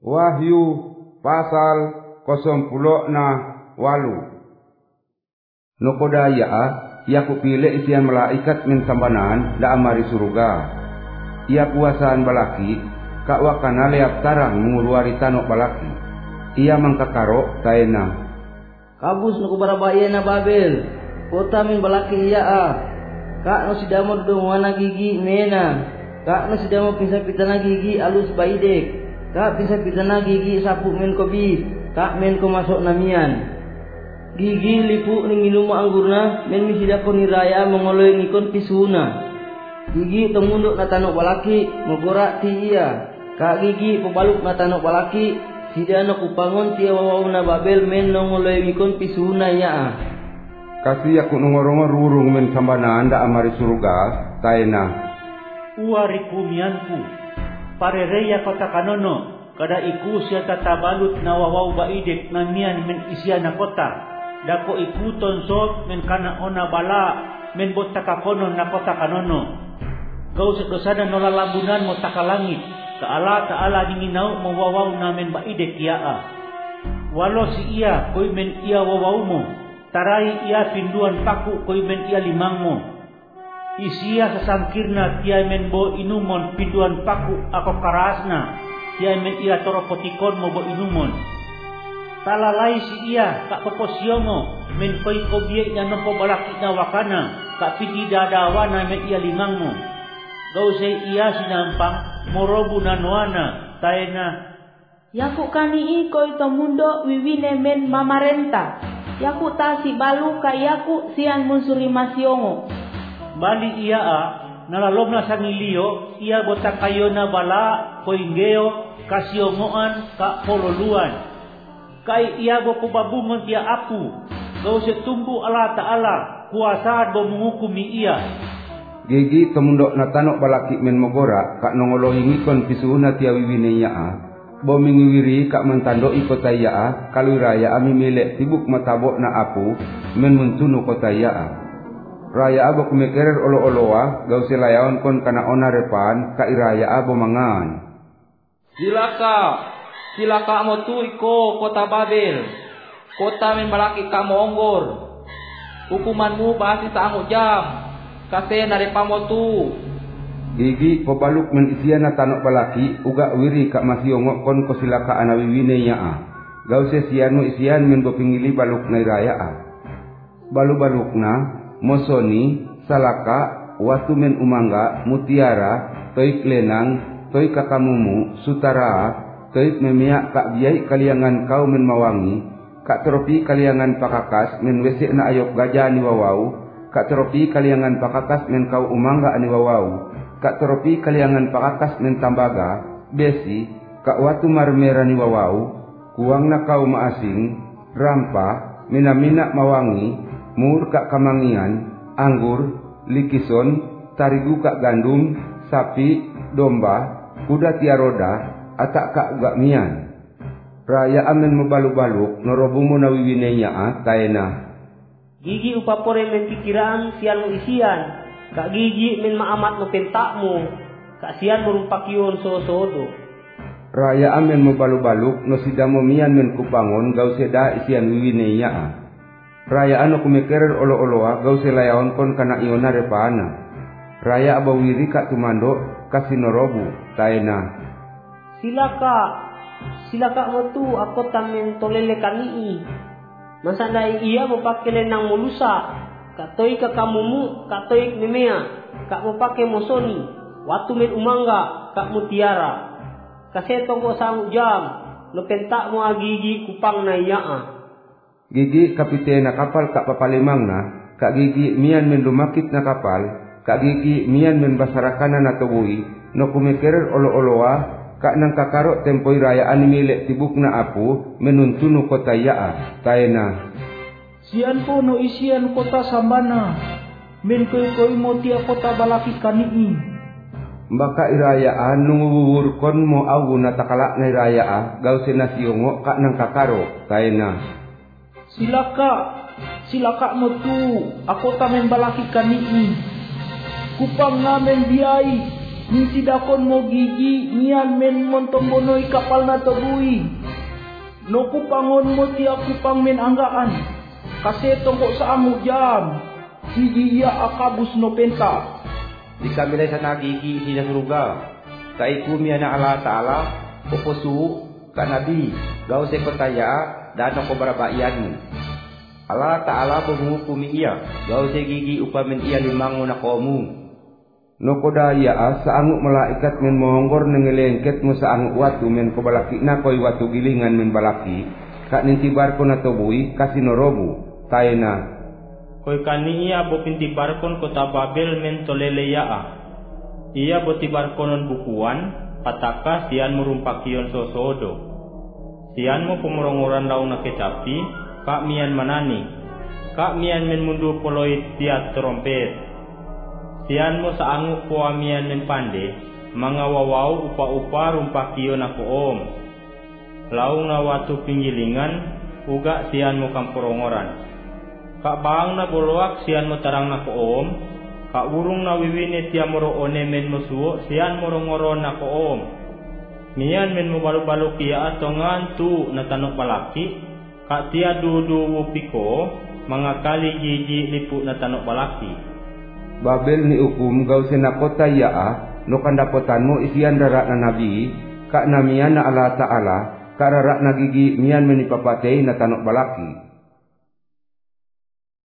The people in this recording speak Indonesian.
Wahyu pasal 08. Nokodaya yaku pilih isian malaikat min sambanaan da amari suruga. Ia kuasaan balaki kak wakana leap tarang menguluari tanok balaki. Ia mangkakaro taena. Kabus nuku barabaya na Babel. Kota min balaki iya kak no sidamo dudunguana gigi mena. Kak no sidamo pinsa-pitana gigi alus baidek. Kak pinsa-pitana gigi sapu men kobi. Kak men ko masuk namian. Gigi lipu ning inumo anggurna men misidako ni raya mengoloy ngikon pisuna. Gigi temunduk na tanok balaki mogora ti iya. Kak gigi pebaluk na tanok balaki sidana kupangon ti wawaw na Babel men nongoloy ngikon pisuna ya. Kasih aku nongorongor rurung men sambanaan da amari surga taena. Uariku mianku parereya kota kanono kada iku siya tatabalut na wawaw baidek na mian men isya na kota. Dako iku tonsot men kana ona bala men bot takakonon na kota kanono. Gau sedosana nolalambunan mo takalangit. Kaala ninginau mo wawaw na men baidek yaa. Walo si iya koy men iya wawaw mo. Tarai iya pinduan paku koy men iya limang mo. Isiya sasangkirna tiay men bo inumon pinduan paku ako karasna. Tiay men iya toropotikon mo bo inumon. Talalay si iya kak poposyongo men koy kobiye nya nompo balaki na wakana kak piti dadawa na men iya limang mo. Gau say iya sinampang morobu na nuana taena. Yaku kani koy tomundo wiwine men mamarenta. Yaku tasi balu ka yaku sian munsuri masyongo. Bali iya nalalom na sangiliyo iya botak kayo na bala koinggeo kasyongoan ka pololuan. Kai iya go kubabungon tiya apu. Gau se tumbu Allah Ta'ala kuasaan bo menghukumi iya. Gigi temundok na tanok balaki men mogora kak nongolohi ngikon pisuuna tiya wiwine ya. Bo mingiwiri kak mentando kota ya kaluraya ami milek tibuk matabok na apu men muntunu kota ya. Raya abo kumekerer olo-oloa gau se layaon kon kana ona repan ka iraya abo mangan. Silaka mo tu iko kota Babel. Kota men balaki kamu onggor. Hukumanmu basi sa ango jam. Kasi naripamo tu. Gigi pebaluk men isian na tanok balaki uga wiri kak masyongo kon ko silaka anawiwine ya. Gau se sianu isian men bopingili baluk na iraya Balu-baluk na mosoni salaka watu men umangga mutiara toik lenang toik kakamumu sutara toik memia kak biai kaliangan kau men mawangi kak tropi kaliangan pakakas men wesek na ayok gajah ni wawau kak tropi kaliangan pakakas men kau umangga ani wawau kak tropi kaliangan pakakas men tambaga besi kak watu marmera ni wawau kuang na kau maasing rampa mina-mina mawangi mur kak kamangian anggur likison tarigu kak gandum sapi domba kuda tiaroda atak kak gak mian. Raya amen mabalu-baluk norobumo na wiwinenya taena. Gigi upapore men kikiraan sian mo isian. Kak gigi men maamat no pentakmo. Kak sian merumpak-yon so-sodo. Raya amen mabalu-baluk no sidamo mian men kupangon gau seda isian wiwinenya. Raya ano kumekerer olo-oloa gau selayaon kon kana iona repana. Raya abawiri kak tumando kasinorobu taena. Silaka mo tu ako tamen tolele kanii. Masandai iya mo pakele nang molusa. Katoy kakamumu, katoy memea. Kak mo pake mosoni. Watu men umangga, kak mutiara. Kasetong ko sa jam. No pentak mo agigi kupang na iya Gigi kapitena kapal kak papalimang na. Kak gigi mian men lumakit na kapal. Kak gigi mian men basarakana na tubui. No kumekerer olo-oloa. Kak nang kakaro tempoy raya animilek tibuk na apu menuntunu kota yaa taena. Sian po no isian kota sambana men koy mo tia kota balaki kanii. Baka irayaan nunguwur kon mo awu na takala na iraya gau senasiyongo kak nang kakaro taena. Silaka mo tu ako tamen balaki kanii. Kupang ngamen biay Ni sidakon mo gigi niyan men montombonoy kapal na tabui. No kupangon mo ti akupang men anggaan. Kasi tungko sa amo jam. Gigi iya akabus no penta. Di kami sa nagigi sinasuruga. Kaikumya na Allah Ta'ala, upusu, kanabi, gaw se kotaya, dano ko barabaian. Allah Ta'ala bumukumi iya, gaw se gigi upamin iya limango na komu. No kodaya sa angu malaikat men mohonggor nengelengket mo sa angu watu men kobalaki na koy watu gilingan men balaki, kak nintibar ko na tubui kasinorobu, tayo na. Koy kani iya bopintibar kon kota Babel men toleleyaa. Ia botibar konon bukuan, pataka sian merumpakion sosodo. Sian mo pumurongoran daw na kecapi, kak mian manani. Kak mian men mundu poloy tiat trompet. Sian mo sa angu po amian men pande, mga wawaw upa-upa rumpakion ako om. Laung na watu pinggilingan, uga sian mo kampurongoran. Kak baang na buluak sian mo tarang na ko om. Kak urung na wiwine tiya moro one men musuo, siyan moro ngoro na ko om. Miyan men mo balu-balu kiya ato ngantu na tanok balaki, kak tiya dudu wupiko, mga kali gigi lipu na tanok balaki. Babel ni ukum gaw sinakota yaa, no kandapotan mo isiyan dara na nabi, kak namiyan na Allah Ta'ala, kararak nagigi miyan men ipapatay na tanok balaki.